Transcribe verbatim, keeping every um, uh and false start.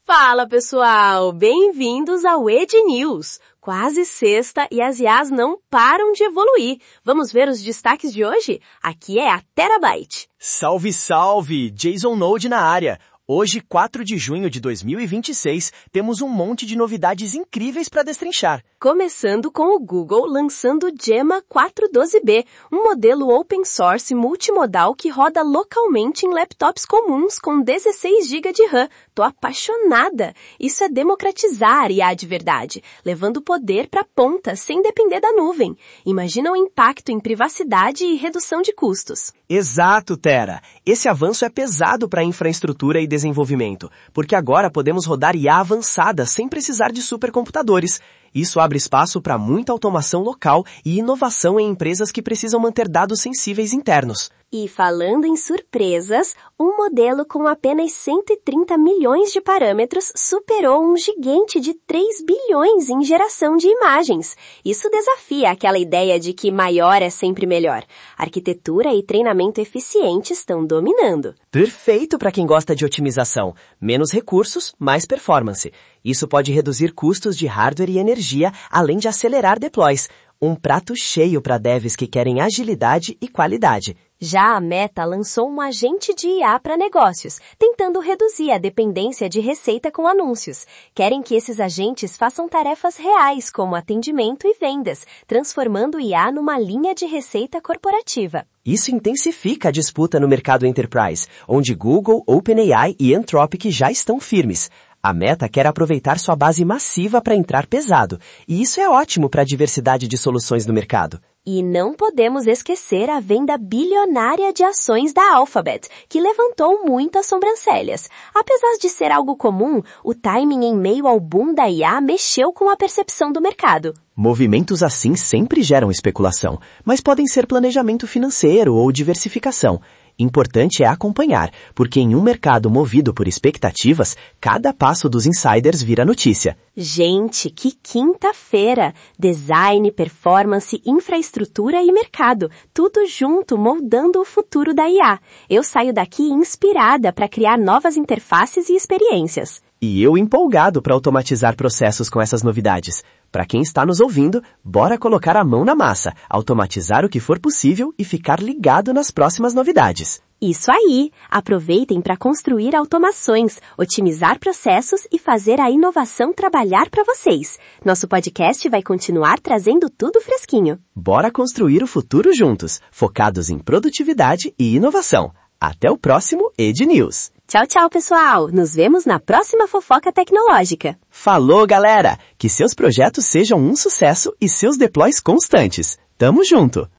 Fala pessoal, bem-vindos ao Ed News. Quase sexta e as I As não param de evoluir. Vamos ver os destaques de hoje? Aqui é a Terabyte. Salve, salve! Jason Node na área. Hoje, quatro de junho de dois mil e vinte e seis, temos um monte de novidades incríveis para destrinchar. Começando com o Google lançando o Gemma quatrocentos e doze B, um modelo open source multimodal que roda localmente em laptops comuns com dezesseis gigas de RAM. Tô apaixonada! Isso é democratizar I A de verdade, levando poder para ponta sem depender da nuvem. Imagina o impacto em privacidade e redução de custos. Exato, Tera. Esse avanço é pesado para a infraestrutura e desenvolvimento, porque agora podemos rodar I A avançada sem precisar de supercomputadores. Isso abre espaço para muita automação local e inovação em empresas que precisam manter dados sensíveis internos. E falando em surpresas, um modelo com apenas cento e trinta milhões de parâmetros superou um gigante de três bilhões em geração de imagens. Isso desafia aquela ideia de que maior é sempre melhor. Arquitetura e treinamento eficiente estão dominando. Perfeito para quem gosta de otimização. Menos recursos, mais performance. Isso pode reduzir custos de hardware e energia, além de acelerar deploys. Um prato cheio para devs que querem agilidade e qualidade. Já a Meta lançou um agente de I A para negócios, tentando reduzir a dependência de receita com anúncios. Querem que esses agentes façam tarefas reais, como atendimento e vendas, transformando I A numa linha de receita corporativa. Isso intensifica a disputa no mercado enterprise, onde Google, OpenAI e Anthropic já estão firmes. A Meta quer aproveitar sua base massiva para entrar pesado, e isso é ótimo para a diversidade de soluções no mercado. E não podemos esquecer a venda bilionária de ações da Alphabet, que levantou muitas sobrancelhas. Apesar de ser algo comum, o timing em meio ao boom da I A mexeu com a percepção do mercado. Movimentos assim sempre geram especulação, mas podem ser planejamento financeiro ou diversificação. Importante é acompanhar, porque em um mercado movido por expectativas, cada passo dos insiders vira notícia. Gente, que quinta-feira! Design, performance, infraestrutura e mercado, tudo junto moldando o futuro da I A. Eu saio daqui inspirada para criar novas interfaces e experiências. E eu empolgado para automatizar processos com essas novidades. Para quem está nos ouvindo, bora colocar a mão na massa, automatizar o que for possível e ficar ligado nas próximas novidades. Isso aí! Aproveitem para construir automações, otimizar processos e fazer a inovação trabalhar para vocês. Nosso podcast vai continuar trazendo tudo fresquinho. Bora construir o futuro juntos, focados em produtividade e inovação. Até o próximo Ed News. Tchau, tchau, pessoal! Nos vemos na próxima fofoca tecnológica. Falou, galera! Que seus projetos sejam um sucesso e seus deploys constantes. Tamo junto!